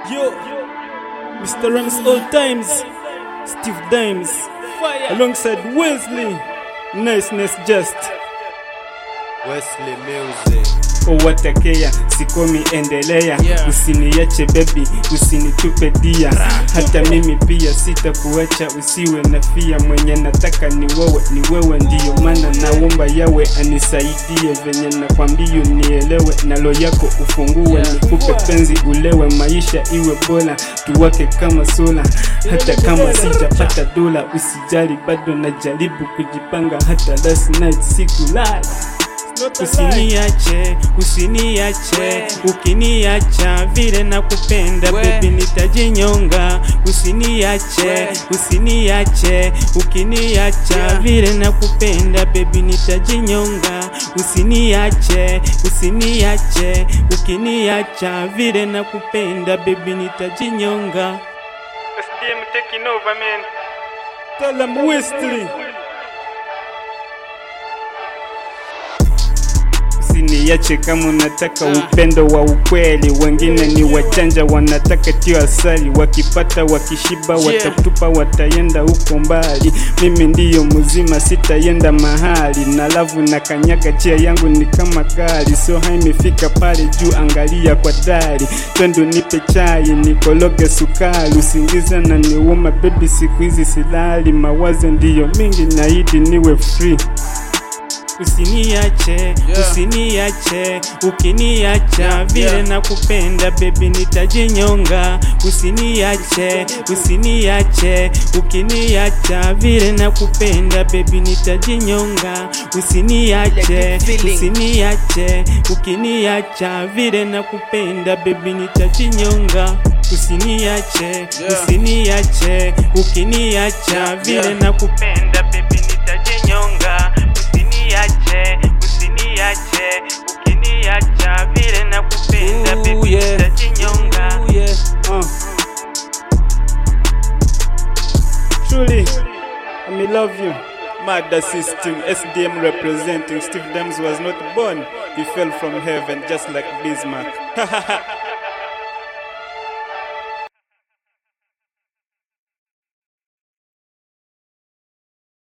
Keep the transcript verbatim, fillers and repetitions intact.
Yo, Mister Rams All Times, Steve Dimes, Fire. Alongside Wesley, Niceness Just, Wesley Music. Owatakea, sikomi endelea, yeah. Usiniache baby, usinitupe dia, hata mimi pia sita kuacha usiwe na fia. Mwenye nataka ni wewe, ni wewe ndiyo mana naomba yawe anisaidie. Venye nakwambia nielewe, nalo yako ufungue, yeah. Nikupe penzi ulewe, maisha iwe bora, tuwake kama sola. Hata kama sijapata dola, usijali bado najaribu kujipanga. Hata last night sikulala. Usiniache, usiniache, ukiniacha vile nakupenda baby nitajinyonga. Usiniache, usiniache, ukiniacha vile nakupenda baby nitajinyonga. Usiniache, usiniache, ukiniacha vile nakupenda baby nitajinyonga. S D M taking over man. Tell them Wesley. Usiniache kama unataka upendo wa ukweli. Wengine ni wajanja wanataka tio asali. Wakipata wakishiba watatupa watayenda huko mbali. Mimi ndiyo mzima sitayenda mahali. Na lavu na kanyaga chia yangu ni kama gari. So haimefika pale juu angalia kwa dari. Twendo nipe chai nikologe sukari. Usingiza na niwoma baby siku hizi silali. Mawazo ndiyo mingi naidi niwe free. Usiniache, yeah. Usiniache, ukiniacha vile yeah. Nakupenda baby nitajinyonga. Usiniache, usiniache, ukiniacha vile nakupenda baby nitajinyonga. Usiniache, usiniache, ukiniacha vile nakupenda baby nitajinyonga. Usiniache, yeah. Usiniache, ukiniacha vile nakupenda baby nitajinyonga. Usiniache, usiniache, ukiniacha vile nakupenda baby nitajinyonga. uh. Truly, I me love you. Mada system, S D M representing. Steve Dimes was not born, he fell from heaven just like Bismarck.